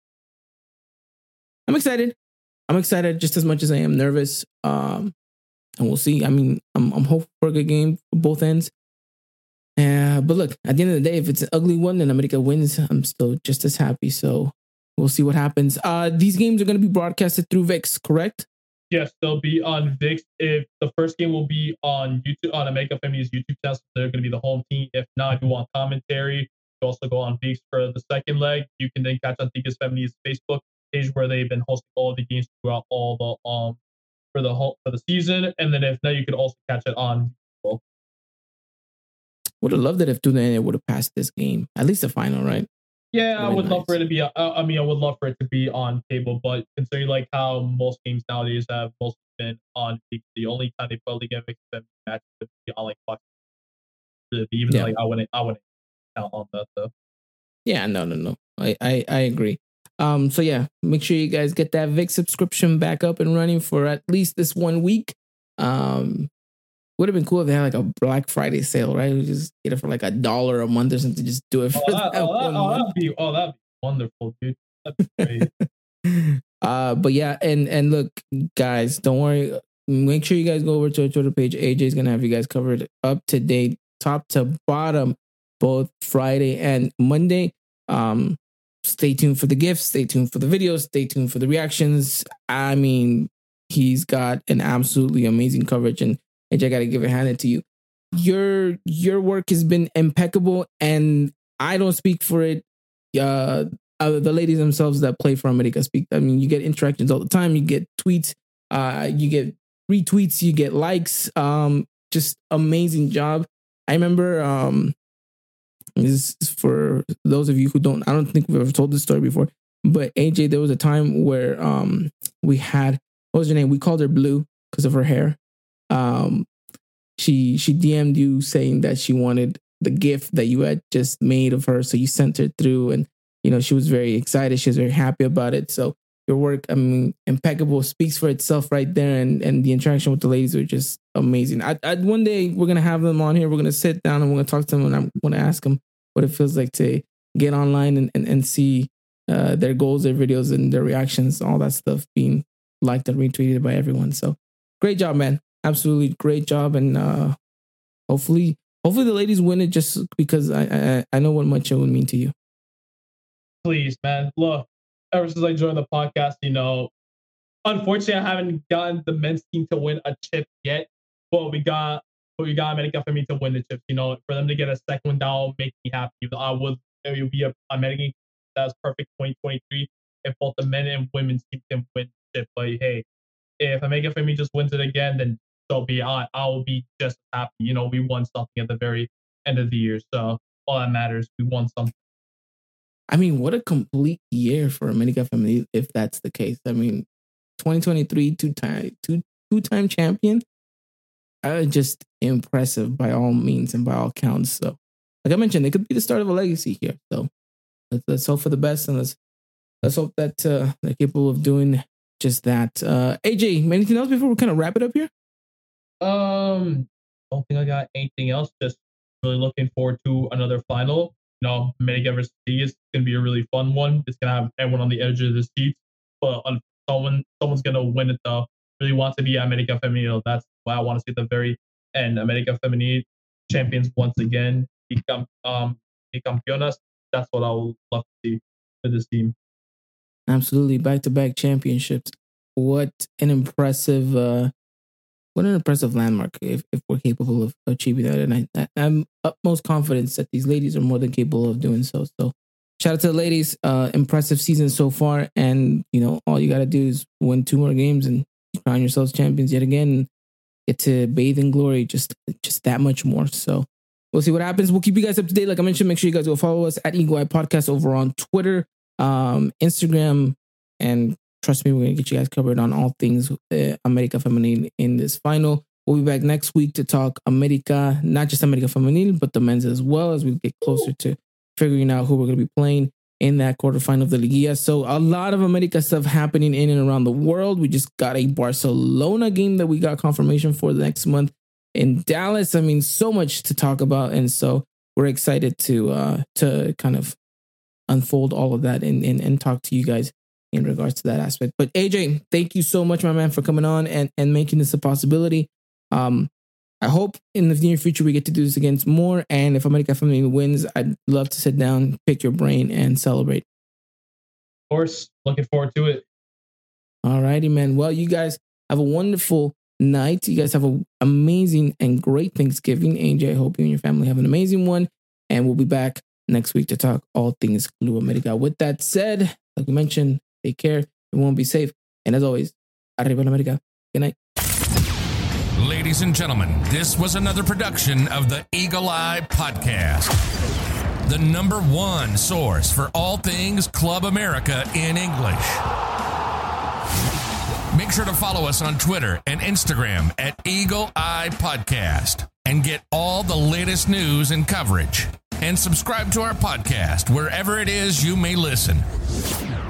I'm excited. I'm excited just as much as I am nervous. And we'll see. I mean, I'm hoping for a good game for both ends. But look, at the end of the day, if it's an ugly one and America wins, I'm still just as happy. So we'll see what happens. These games are going to be broadcasted through VIX, correct? Yes, they'll be on VIX. If the first game will be on YouTube, on America Family's YouTube channel, so they're going to be the home team. If not, if you want commentary, you also go on VIX for the second leg. You can then catch on Tigres Family's Facebook page where they've been hosting all the games throughout all the for the season. And then if not, you could also catch it on Facebook. Would have loved it if Tunde would have passed this game, at least the final, right? Yeah, I would love for it to be. I would love for it to be on cable, but considering like how most games nowadays have mostly been on, the only time they probably get mixed match would be on like Fox. Even I wouldn't. count on that though. Yeah, no. I agree. So yeah, make sure you guys get that VIX subscription back up and running for at least this 1 week. Would have been cool if they had like a Black Friday sale, right? We just get it for like $1 a month or something. Just do it for that'd be wonderful, dude. That'd be great. But yeah, and look, guys, don't worry. Make sure you guys go over to our Twitter page. AJ's gonna have you guys covered up to date, top to bottom, both Friday and Monday. Stay tuned for the gifts. Stay tuned for the videos. Stay tuned for the reactions. I mean, he's got an absolutely amazing coverage, and AJ, I gotta give it handed to you. Your work has been impeccable, and I don't speak for it. The ladies themselves that play for America speak. I mean, you get interactions all the time. You get tweets. You get retweets. You get likes. Just amazing job. I remember. This is for those of you who don't. I don't think we've ever told this story before. But AJ, there was a time where we had, what was her name? We called her Blue because of her hair. She DM'd you saying that she wanted the gift that you had just made of her. So you sent her through, and she was very excited. She was very happy about it. So your work, I mean, impeccable, speaks for itself right there. And the interaction with the ladies were just amazing. One day we're going to have them on here. We're going to sit down and we're going to talk to them, and I'm going to ask them what it feels like to get online and see their goals, their videos, and their reactions, all that stuff being liked and retweeted by everyone. So great job, man. Absolutely great job. And hopefully the ladies win it, just because I know what much it would mean to you. Please, man. Look, ever since I joined the podcast, unfortunately, I haven't gotten the men's team to win a chip yet, but we got America for me to win the chips. For them to get a second one, that'll make me happy. It would be a American that's perfect 2023 if both the men and women's team can win the chip. But hey, if America for me just wins it again, then so be I will be just happy. We won something at the very end of the year, so all that matters, we won something. I mean, what a complete year for America Femenil if that's the case. I mean, 2023 two-time champion. Just impressive by all means and by all counts. So, like I mentioned, it could be the start of a legacy here. So, let's hope for the best, and let's hope that they're capable of doing just that. AJ, anything else before we kind of wrap it up here? Don't think I got anything else. Just really looking forward to another final. America versus Vegas is gonna be a really fun one. It's gonna have everyone on the edge of the seats, but someone's gonna win it though. Really want to be America Femenil. That's why I want to see at the very end. America Femenil champions once again. Campeonas. That's what I would love to see for this team. Absolutely, back-to-back championships. What an impressive landmark if we're capable of achieving that. And I'm utmost confidence that these ladies are more than capable of doing so. So shout out to the ladies. Impressive season so far. And, all you got to do is win 2 more games and crown yourselves champions yet again. And get to bathe in glory just that much more. So we'll see what happens. We'll keep you guys up to date. Like I mentioned, make sure you guys go follow us at Eagle Eye Podcast over on Twitter, Instagram, and trust me, we're going to get you guys covered on all things America Femenil in this final. We'll be back next week to talk America, not just America Femenil, but the men's as well, as we get closer to figuring out who we're going to be playing in that quarterfinal of the Liguilla. So a lot of America stuff happening in and around the world. We just got a Barcelona game that we got confirmation for the next month in Dallas. I mean, so much to talk about. And so we're excited to kind of unfold all of that and talk to you guys in regards to that aspect. But AJ, thank you so much, my man, for coming on and making this a possibility. I hope in the near future we get to do this again more. And if America Femenil wins, I'd love to sit down, pick your brain, and celebrate. Of course, looking forward to it. All righty, man. Well, you guys have a wonderful night. You guys have an amazing and great Thanksgiving. AJ, I hope you and your family have an amazing one. And we'll be back next week to talk all things Club America. With that said, like we mentioned, take care. Everyone be safe. And as always, Arriba la America. Good night. Ladies and gentlemen, this was another production of the Eagle Eye Podcast, the #1 source for all things Club America in English. Make sure to follow us on Twitter and Instagram at Eagle Eye Podcast and get all the latest news and coverage. and subscribe to our podcast wherever it is you may listen.